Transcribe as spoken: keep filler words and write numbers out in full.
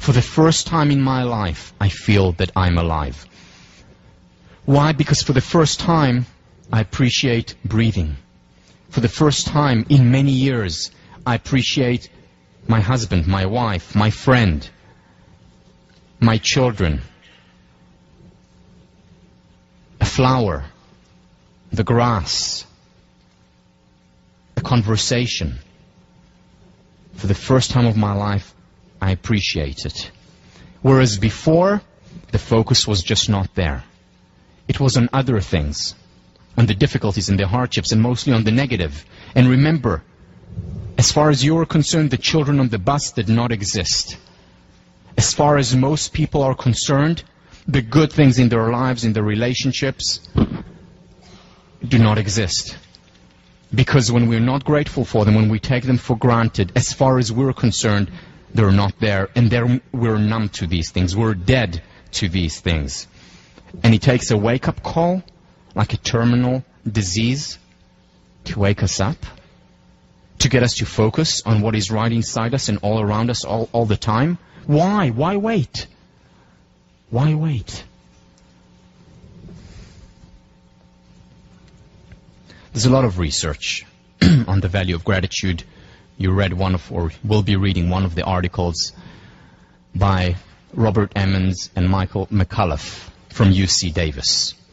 For the first time in my life, I feel that I'm alive. Why? Because for the first time, I appreciate breathing. For the first time in many years, I appreciate my husband, my wife, my friend, my children, a flower, the grass, a conversation. For the first time of my life, I appreciate it. Whereas before, the focus was just not there. It was on other things, on the difficulties and the hardships, and mostly on the negative. And remember, as far as you are concerned, the children on the bus did not exist. As far as most people are concerned, the good things in their lives, in their relationships, do not exist. Because when we're not grateful for them, when we take them for granted, as far as we're concerned, they're not there. And they're, we're numb to these things. We're dead to these things. And it takes a wake-up call, like a terminal disease, to wake us up, to get us to focus on what is right inside us and all around us all, all the time. Why? Why wait? Why wait? There's a lot of research on the value of gratitude. You read one of, or will be reading one of the articles by Robert Emmons and Michael McCullough from U C Davis.